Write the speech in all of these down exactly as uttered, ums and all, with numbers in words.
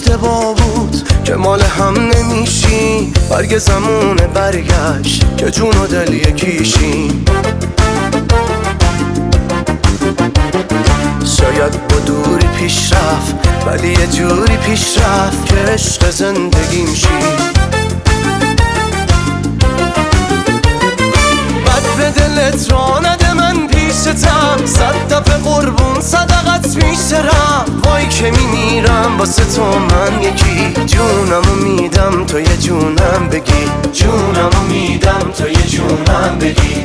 اشتباه بود که مال هم نمیشیم. برگ زمونه برگشت که جون و دل یکیشیم. شاید با دوری پیش رفت ولی یه جوری پیش رفت که عشق زندگیم شی. بد به دلت را نده من پیشتم، صد دفعه قربون صدقت میشرم. وای که میمیرم واسه تو من یکی، جونمو میدم تو یه جونم بگی، جونمو میدم تو یه جونم بگی.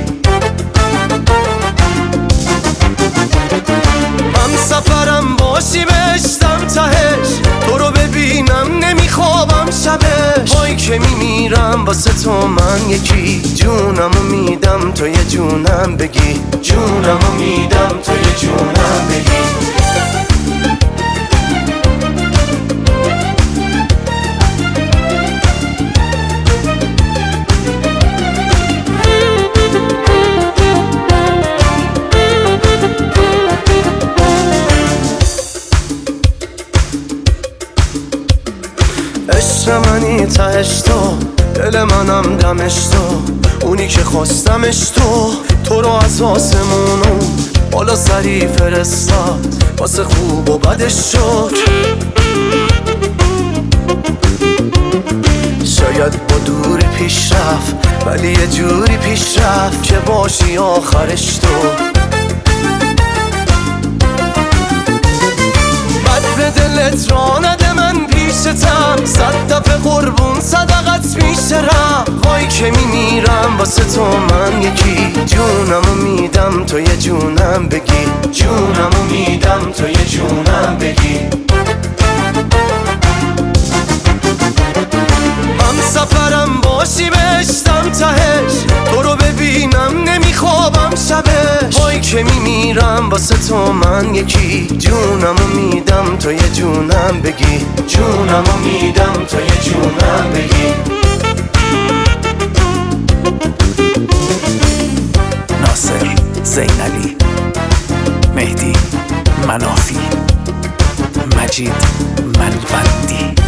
من سفرم باشی بهشتم تهش، تو رو ببینم نمیخوابم شبش. وای که میمیرم واسه تو من یکی، جونمو میدم تو یه جونم بگی، جونمو میدم تو یه جونم بگی. عشق منی تهش تو، دل منم دمش تو، اونی که خواستمش تو. تو رو از آسمونو بالا سری فرستاد، واسه خوب و بدش شد. شاید با دوری پیش رفت ولی یه جوری پیش رفت که باشی آخرش تو. بد به دلت را نده من پیشتم، صد دفعه قربون صدقت میشرم. وای که میمیرم واسه تو من یکی، جونمو میدم تو یه جونم بگی، جونمو میدم تو یه جونم بگی. من سفرم باشی بهشتم تهش، تو رو ببینم نمیخوابم شبش. وای که میمیرم واسه تو من یکی، جونمو میدم تو یه جونم بگی، جونمو میدم تو یه جونم بگی. ناصر زینالی، مهدی منافی، مجید منوندی.